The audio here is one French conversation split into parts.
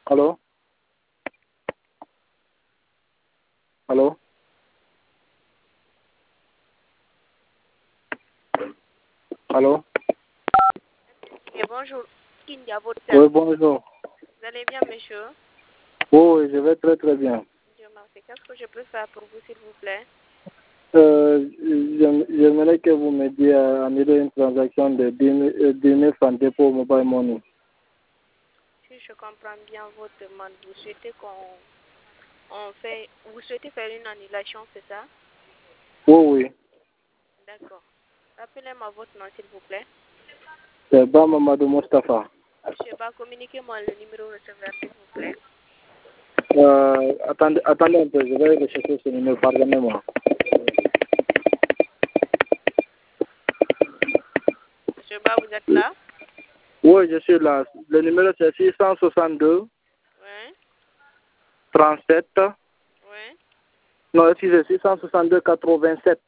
Allô? Allô? Allô? Et bonjour, Kindia, votre Oui, bonjour. Vous allez bien, monsieur? Oui, je vais très très bien. Dieu merci. Qu'est-ce que je peux faire pour vous, s'il vous plaît? J'aimerais que vous m'aidiez à annuler une transaction de 10 000 francs dépôt mobile money. Si je comprends bien votre demande, vous souhaitez vous souhaitez faire une annulation, c'est ça? Oui, oui. D'accord. Rappelez-moi votre nom, s'il vous plaît. C'est Bamamadou Mustafa. Monsieur Ba, communiquez-moi le numéro receveur, s'il vous plaît. Attendez un peu, je vais rechercher ce numéro, pardonnez-moi. Monsieur Ba, vous êtes là? Oui, je suis là. Le numéro c'est 662 Oui. 37. Oui. Non, excusez, 662 87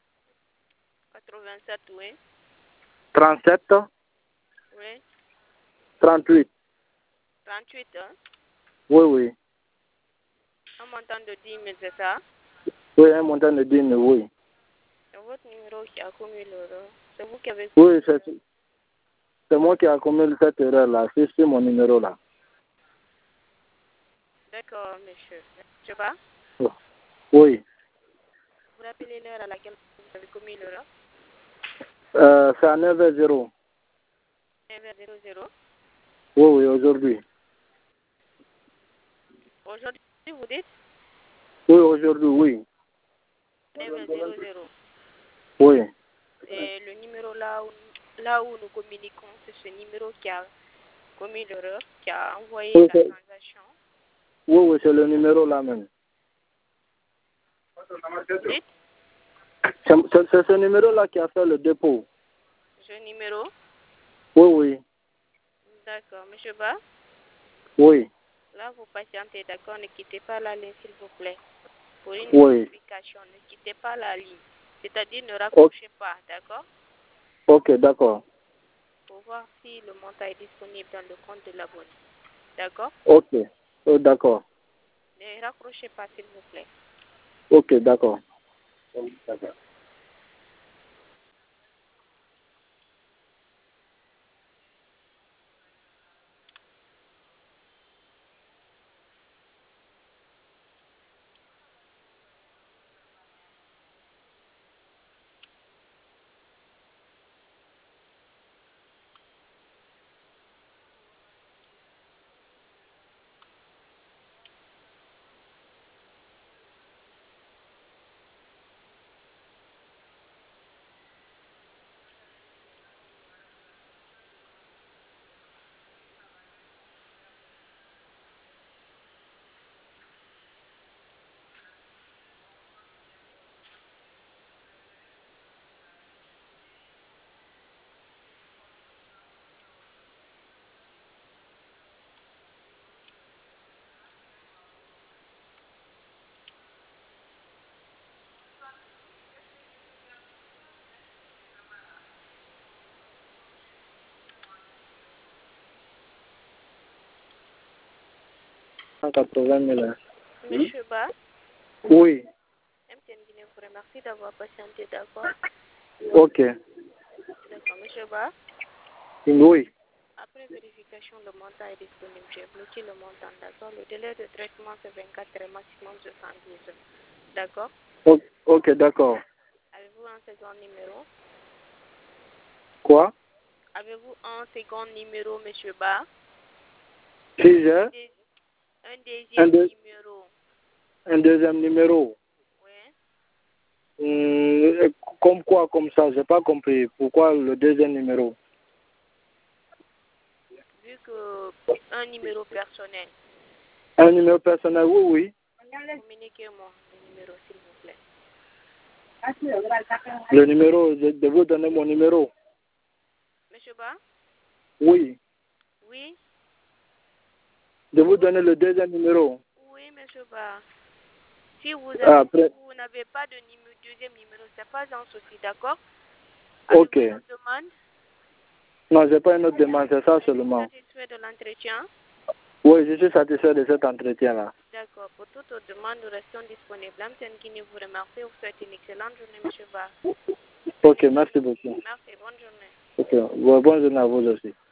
87, oui. 37 Oui. 38. 38, hein? Oui, oui. Un montant de 10 000, c'est ça? Oui, un montant de 10 000, oui. C'est votre numéro qui a commis l'erreur. C'est vous qui avez... Oui, c'est moi qui ai commis cette erreur-là. C'est mon numéro-là. D'accord, monsieur. Monsieur Ba, Oui. vous rappelez l'heure à laquelle vous avez commis l'erreur? C'est à 9h00. 9h00. Oui, oui, aujourd'hui. Aujourd'hui, vous dites Oui, aujourd'hui, oui. 9h00. Oui. Et le numéro là où nous communiquons, c'est ce numéro qui a commis l'erreur, qui a envoyé Oui, la transaction. oui, c'est le numéro là même. Vous dites C'est ce numéro-là qui a fait le dépôt. ce numéro? Oui, oui. D'accord. Monsieur Ba, Oui. là vous patientez, d'accord? Ne quittez pas la ligne, s'il vous plaît. Pour une Oui. vérification, ne quittez pas la ligne. C'est-à-dire ne raccrochez pas, d'accord? Ok, d'accord. Pour voir si le montant est disponible dans le compte de l'abonné. D'accord? Ok. D'accord. Ne raccrochez pas, s'il vous plaît. Ok, d'accord. D'accord. Monsieur Ba, Oui. MTN Guinée vous remercie d'avoir patienté, d'accord? Ok. D'accord, monsieur Ba. Oui. Après vérification, le montant est disponible. J'ai bloqué le montant, d'accord? Le délai de traitement, c'est 24 heures, maximum 72 heures. D'accord? Ok, d'accord. Avez-vous un second numéro? Quoi? Avez-vous un second numéro, monsieur Ba? Si j'ai Un deuxième numéro. un deuxième numéro. Oui. Comme quoi, comme ça, j'ai pas compris. Pourquoi le deuxième numéro? Vu que un numéro personnel. Un numéro personnel, oui, oui. Communiquez-moi le numéro, s'il vous plaît. Le numéro, je vous donner mon numéro. Monsieur Ba? Oui. Oui. Je vous donner le deuxième numéro. Oui, monsieur Ba. Si vous n'avez pas de deuxième numéro, c'est pas un souci, d'accord? Ok. Avez-vous une demande? Non, j'ai pas une autre demande, c'est ça seulement. Satisfait de l'entretien? Oui, je suis satisfait de cet entretien-là. D'accord. Pour toute autre demande, nous restons disponibles. Mme Guinée vous remercie. Vous souhaite une excellente journée, M. Ba. Ok, merci beaucoup. Merci. Bonne journée. Ok, bonne journée à vous aussi.